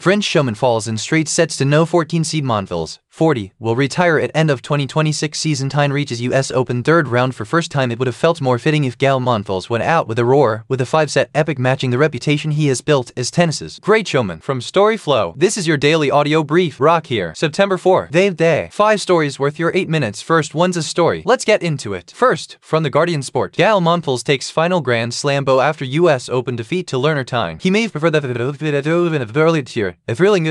French showman falls in straight sets to no 14 seed Monfils. 40, will retire at end of 2026 season. Tyne reaches US Open third round for first time. It would have felt more fitting if Gael Monfils went out with a roar, with a 5-set epic matching the reputation he has built as tennis's great showman. From Storyflow, this is your daily audio brief. Rock here. September 4. Day. 5 stories worth your 8 minutes. First one's a story. Let's get into it. First, from the Guardian Sport. Gael Monfils takes final Grand Slam bow after US Open defeat to Lerner Tyne. He may prefer the early tier. If really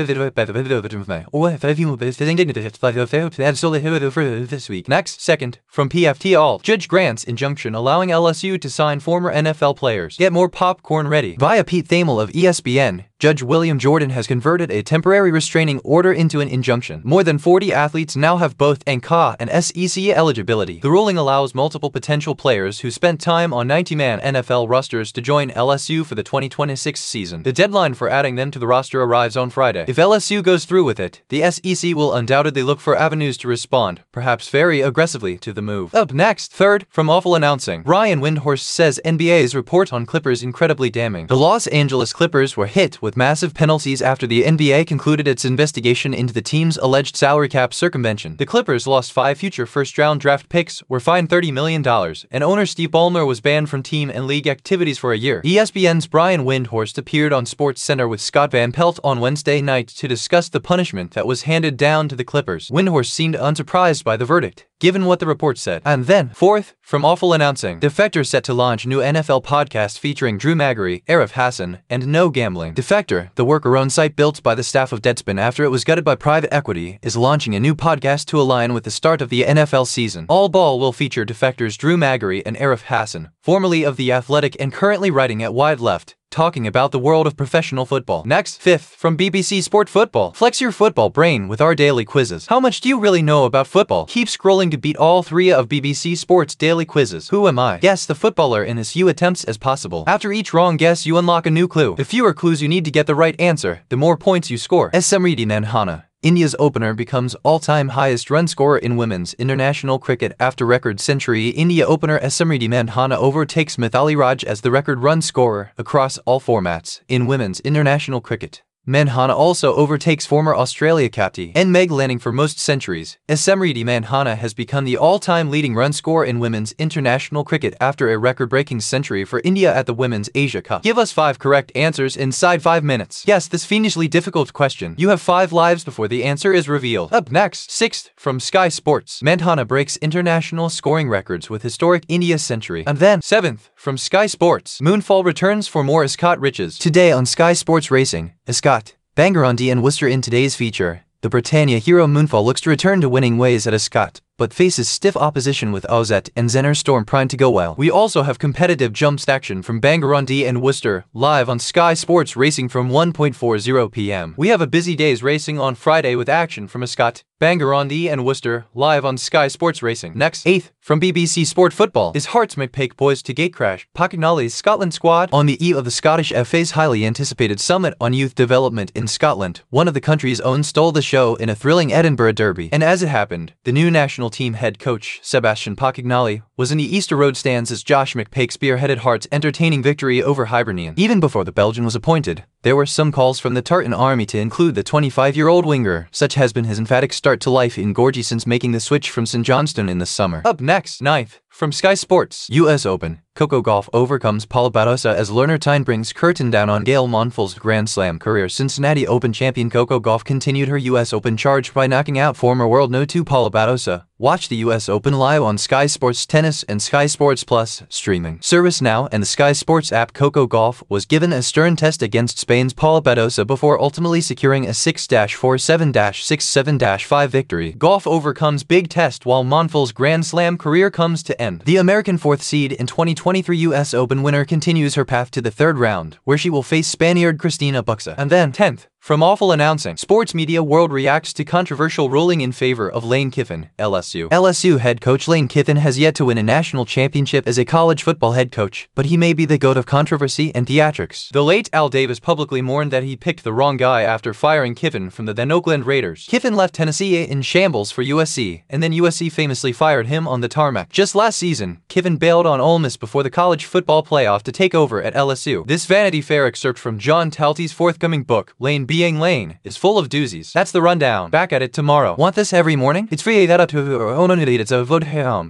this week. Next, second, from PFT All. Judge grants injunction allowing LSU to sign former NFL players. Get more popcorn ready. Via Pete Thamel of ESPN, Judge William Jordan has converted a temporary restraining order into an injunction. More than 40 athletes now have both NCAA and SEC eligibility. The ruling allows multiple potential players who spent time on 90-man NFL rosters to join LSU for the 2026 season. The deadline for adding them to the roster arrives on Friday. If LSU goes through with it, the SEC will undoubtedly look for avenues to respond, perhaps very aggressively, to the move. Up next, third, from Awful Announcing. Brian Windhorst says NBA's report on Clippers incredibly damning. The Los Angeles Clippers were hit with massive penalties after the NBA concluded its investigation into the team's alleged salary cap circumvention. The Clippers lost 5 future first-round draft picks, were fined $30 million, and owner Steve Ballmer was banned from team and league activities for a year. ESPN's Brian Windhorst appeared on SportsCenter with Scott Van Pelt on Wednesday night to discuss the punishment that was handed down to the Clippers. Windhorst seemed unsurprised by the verdict, given what the report said. And then, fourth, from Awful Announcing. Defector set to launch new NFL podcast featuring Drew Magary, Arif Hassan, and No Gambling. Defector, the worker-owned site built by the staff of Deadspin after it was gutted by private equity, is launching a new podcast to align with the start of the NFL season. All Ball will feature Defector's Drew Magary and Arif Hassan, formerly of The Athletic and currently writing at Wide Left, talking about the world of professional football. Next, fifth, from BBC Sport Football. Flex your football brain with our daily quizzes. How much do you really know about football? Keep scrolling to beat all 3 of BBC Sport's daily quizzes. Who am I? Guess the footballer in as few attempts as possible. After each wrong guess, you unlock a new clue. The fewer clues you need to get the right answer, the more points you score. Samriti Mandhana, India's opener, becomes all-time highest run scorer in women's international cricket after record century. India opener Samriti Mandhana overtakes Mithali Raj as the record run scorer across all formats in women's international cricket. Mandhana also overtakes former Australia captain Meg Lanning for most centuries. Samriti Mandhana has become the all-time leading run scorer in women's international cricket after a record-breaking century for India at the Women's Asia Cup. Give us 5 correct answers inside 5 minutes. Guess this fiendishly difficult question. You have 5 lives before the answer is revealed. Up next, 6th, from Sky Sports. Mandhana breaks international scoring records with historic India century. And then, 7th, from Sky Sports. Moonfall returns for more Ascot riches. Today on Sky Sports Racing, Ascot, Bangor-on-Dee and Worcester. In today's feature, the Britannia hero Moonfall looks to return to winning ways at Ascot, but faces stiff opposition with Ozette and Zenner Storm primed to go well. We also have competitive jumps action from Bangor-on-Dee and Worcester, live on Sky Sports Racing from 1:40 p.m. We have a busy day's racing on Friday with action from Ascot, Bangor-on-Dee and Worcester, live on Sky Sports Racing. Next, 8th, from BBC Sport Football. Is Hearts McPake poised to gatecrash Pocognali's Scotland squad? On the eve of the Scottish FA's highly anticipated Summit on Youth Development in Scotland, one of the country's own stole the show in a thrilling Edinburgh Derby. And as it happened, the new national team head coach, Sebastian Pocognali, was in the Easter Road stands as Josh McPake spearheaded Hearts' entertaining victory over Hibernian. Even before the Belgian was appointed, there were some calls from the Tartan army to include the 25-year-old winger. Such has been his emphatic start to life in Gorgie since making the switch from St Johnstone in the summer. Up next, 9th, from Sky Sports. US Open. Coco Gauff overcomes Paul Badosa as Lerner Tyne brings curtain down on Gael Monfils' Grand Slam career. Cincinnati Open champion Coco Gauff continued her US Open charge by knocking out former world No. 2 Paula Badosa. Watch the US Open live on Sky Sports Tennis and Sky Sports Plus streaming service now and the Sky Sports app. Coco Gauff was given a stern test against Spain's Paula Badosa before ultimately securing a 6-4-7-6-7-5 victory. Gauff overcomes big test while Monfils' Grand Slam career comes to end. The American 4th seed in 2023 US Open winner continues her path to the 3rd round, where she will face Spaniard Cristina Buxa. And then, 10th, from Awful Announcing. Sports media world reacts to controversial ruling in favor of Lane Kiffin, LSU. LSU head coach Lane Kiffin has yet to win a national championship as a college football head coach, but he may be the goat of controversy and theatrics. The late Al Davis publicly mourned that he picked the wrong guy after firing Kiffin from the then Oakland Raiders. Kiffin left Tennessee in shambles for USC, and then USC famously fired him on the tarmac. Just last season, Kiffin bailed on Ole Miss before the college football playoff to take over at LSU. This Vanity Fair excerpt from John Talty's forthcoming book, Lane Being Lane is full of doozies. That's the rundown. Back at it tomorrow. Want this every morning? It's free. That to it's a vote